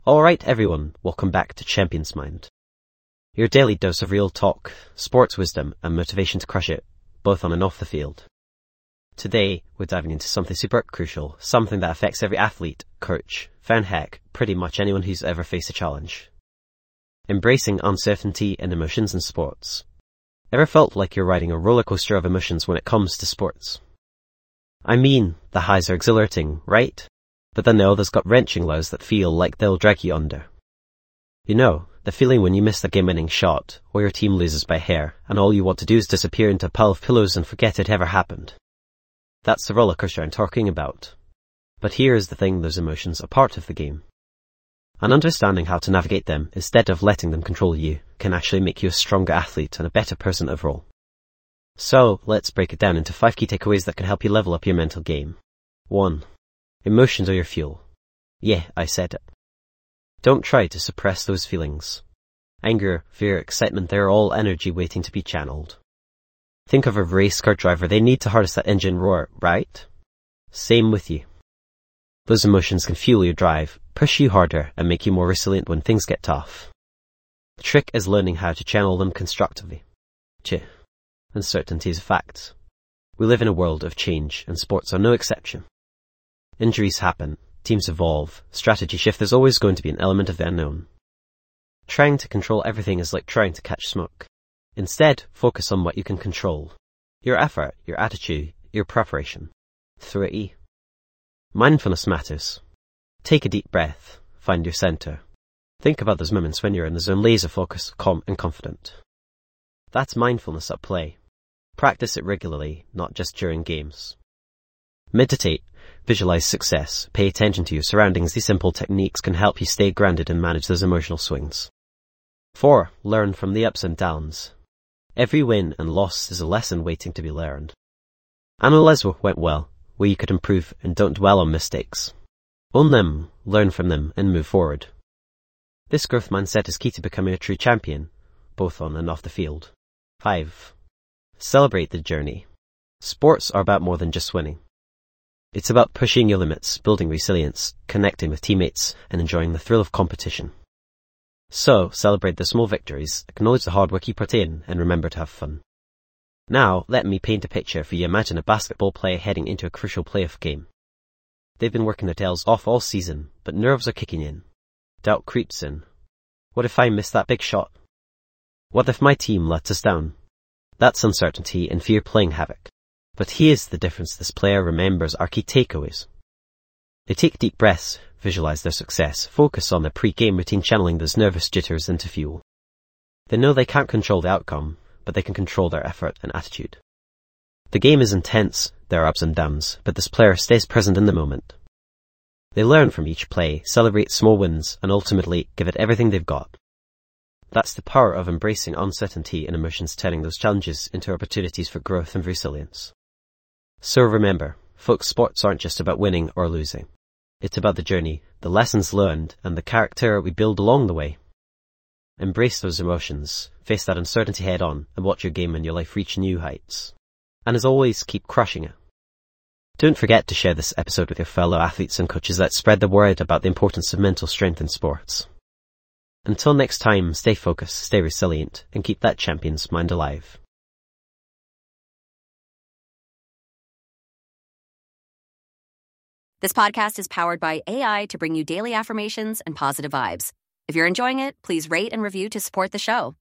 Alright everyone, welcome back to Champions Mind. Your daily dose of real talk, sports wisdom and motivation to crush it, both on and off the field. Today, we're diving into something super crucial, something that affects every athlete, coach, fan, heck, pretty much anyone who's ever faced a challenge. Embracing uncertainty and emotions in sports. Ever felt like you're riding a roller coaster of emotions when it comes to sports? I mean, the highs are exhilarating, right? But then the others got wrenching lows that feel like they'll drag you under. You know, the feeling when you miss the game-winning shot, or your team loses by a hair, and all you want to do is disappear into a pile of pillows and forget it ever happened. That's the roller coaster I'm talking about. But here is the thing, those emotions are part of the game. And understanding how to navigate them, instead of letting them control you, can actually make you a stronger athlete and a better person overall. So, let's break it down into 5 key takeaways that can help you level up your mental game. 1. Emotions are your fuel. Yeah, I said it. Don't try to suppress those feelings. Anger, fear, excitement, they're all energy waiting to be channeled. Think of a race car driver, they need to harness that engine roar, right? Same with you. Those emotions can fuel your drive, push you harder, and make you more resilient when things get tough. The trick is learning how to channel them constructively. 2. Uncertainty is a fact. We live in a world of change, and sports are no exception. Injuries happen, teams evolve, strategy shift, there's always going to be an element of the unknown. Trying to control everything is like trying to catch smoke. Instead, focus on what you can control. Your effort, your attitude, your preparation. 3. Mindfulness matters. Take a deep breath. Find your center. Think about those moments when you're in the zone, laser focused, calm and confident. That's mindfulness at play. Practice it regularly, not just during games. Meditate. Visualize success. Pay attention to your surroundings. These simple techniques can help you stay grounded and manage those emotional swings. 4. Learn from the ups and downs. Every win and loss is a lesson waiting to be learned. Analyze what went well, where you could improve, and don't dwell on mistakes. Own them, learn from them, and move forward. This growth mindset is key to becoming a true champion, both on and off the field. 5. Celebrate the journey. Sports are about more than just winning. It's about pushing your limits, building resilience, connecting with teammates, and enjoying the thrill of competition. So, celebrate the small victories, acknowledge the hard work you put in, and remember to have fun. Now, let me paint a picture for you. Imagine a basketball player heading into a crucial playoff game. They've been working their tails off all season, but nerves are kicking in. Doubt creeps in. What if I miss that big shot? What if my team lets us down? That's uncertainty and fear playing havoc. But here's the difference: this player remembers our key takeaways. They take deep breaths, visualize their success, focus on their pre-game routine, channeling those nervous jitters into fuel. They know they can't control the outcome, but they can control their effort and attitude. The game is intense, there are ups and downs, but this player stays present in the moment. They learn from each play, celebrate small wins, and ultimately give it everything they've got. That's the power of embracing uncertainty and emotions, turning those challenges into opportunities for growth and resilience. So remember, folks, sports aren't just about winning or losing. It's about the journey, the lessons learned, and the character we build along the way. Embrace those emotions, face that uncertainty head on, and watch your game and your life reach new heights. And as always, keep crushing it. Don't forget to share this episode with your fellow athletes and coaches. Let's spread the word about the importance of mental strength in sports. Until next time, stay focused, stay resilient, and keep that champion's mind alive. This podcast is powered by AI to bring you daily affirmations and positive vibes. If you're enjoying it, please rate and review to support the show.